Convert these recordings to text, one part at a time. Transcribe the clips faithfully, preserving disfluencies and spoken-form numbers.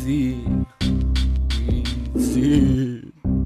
easy, easy.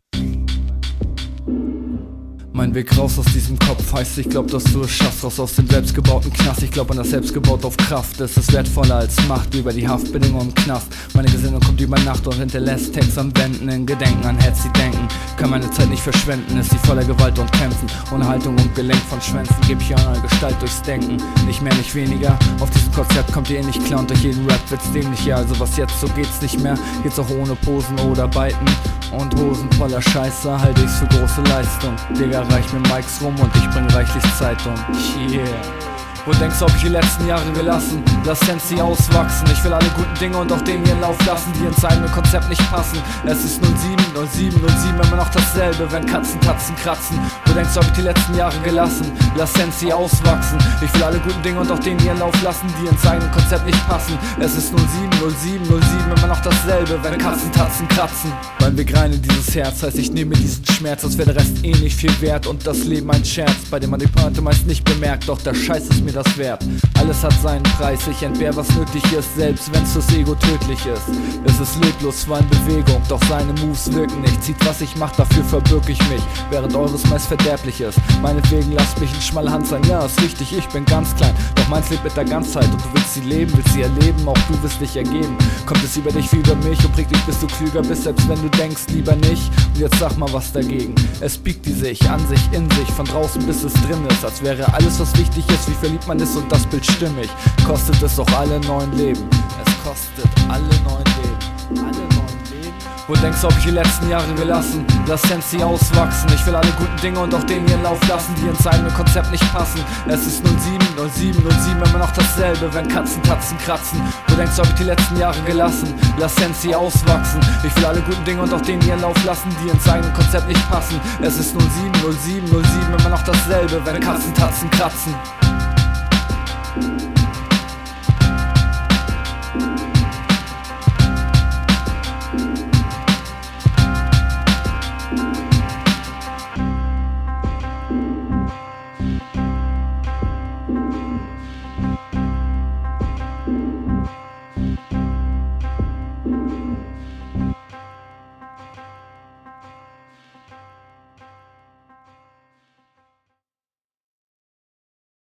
Mein Weg raus aus diesem Kopf heißt, ich glaub, dass du es schaffst. Raus aus dem selbstgebauten Knast, ich glaub an das Selbstgebaut auf Kraft. Es ist wertvoller als Macht, über die Haftbedingungen im Knast. Meine Gesinnung kommt über Nacht und hinterlässt Text am Wänden. In Gedenken an Hetzi denken, kann meine Zeit nicht verschwenden. Ist sie voller Gewalt und Kämpfen, ohne Haltung und Gelenk von Schwänzen. Geb ich eine Gestalt durchs Denken, nicht mehr, nicht weniger. Auf diesem Konzert kommt ihr eh nicht klar und durch jeden Rap wird's dämlicher. Also was jetzt, so geht's nicht mehr. Geht's auch ohne Posen oder Beiten. Und Hosen voller Scheiße halte ich's für große Leistung. Digga, reich mir Mikes rum und ich bring reichlich Zeitung. Yeah. Wo denkst du, hab ich die letzten Jahre gelassen? Lass Sensi auswachsen. Ich will alle guten Dinge und auch denen ihren Lauf lassen, die ins eigene Konzept nicht passen. Es ist null sieben, null sieben, null sieben, immer noch dasselbe, wenn Katzen Tatzen kratzen. Wo denkst du, hab ich die letzten Jahre gelassen? Lass Sensi auswachsen. Ich will alle guten Dinge und auch denen ihren Lauf lassen, die ins eigene Konzept nicht passen. Es ist null sieben, null sieben, null sieben, immer noch dasselbe, wenn Katzen Tatzen kratzen. Mein Weg rein in dieses Herz heißt, ich nehme diesen Schmerz, als wäre der Rest eh nicht viel wert und das Leben ein Scherz, bei dem man die Pointe meist nicht bemerkt, doch der Scheiß ist mir das wert. Alles hat seinen Preis, ich entbehr was nötig ist, selbst wenn's fürs Ego tödlich ist. Es ist leblos, war in Bewegung, doch seine Moves wirken nicht. Zieht was ich mach, dafür verbürg ich mich, während eures meist verderblich ist. Meinetwegen lasst mich in schmale Hand sein, ja ist richtig, ich bin ganz klein, doch meins lebt mit der Ganzheit und du willst sie leben, willst sie erleben, auch du wirst dich ergeben. Kommt es über dich wie über mich und prägt dich, bis du klüger bist, selbst wenn du denkst, lieber nicht. Und jetzt sag mal was dagegen, es biegt die sich, an sich, in sich, von draußen bis es drin ist, als wäre alles was wichtig ist, wie verliebt man ist und das Bild stimmig, kostet es auch alle neuen Leben. Es kostet alle neuen Leben, alle neuen Leben. Wo denkst du, hab ich die letzten Jahre gelassen? Lass Sensi auswachsen. Ich will alle guten Dinge und auch denen ihren Lauf lassen, die ins eigene Konzept nicht passen. Es ist null sieben, null sieben, null sieben, immer noch dasselbe, wenn Katzen Tatzen kratzen. Wo denkst du, hab ich die letzten Jahre gelassen? Lass Sensi auswachsen. Ich will alle guten Dinge und auch denen ihren Lauf lassen, die ins eigene Konzept nicht passen. Es ist null sieben, null sieben, null sieben, immer noch dasselbe, wenn Katzen Tatzen kratzen.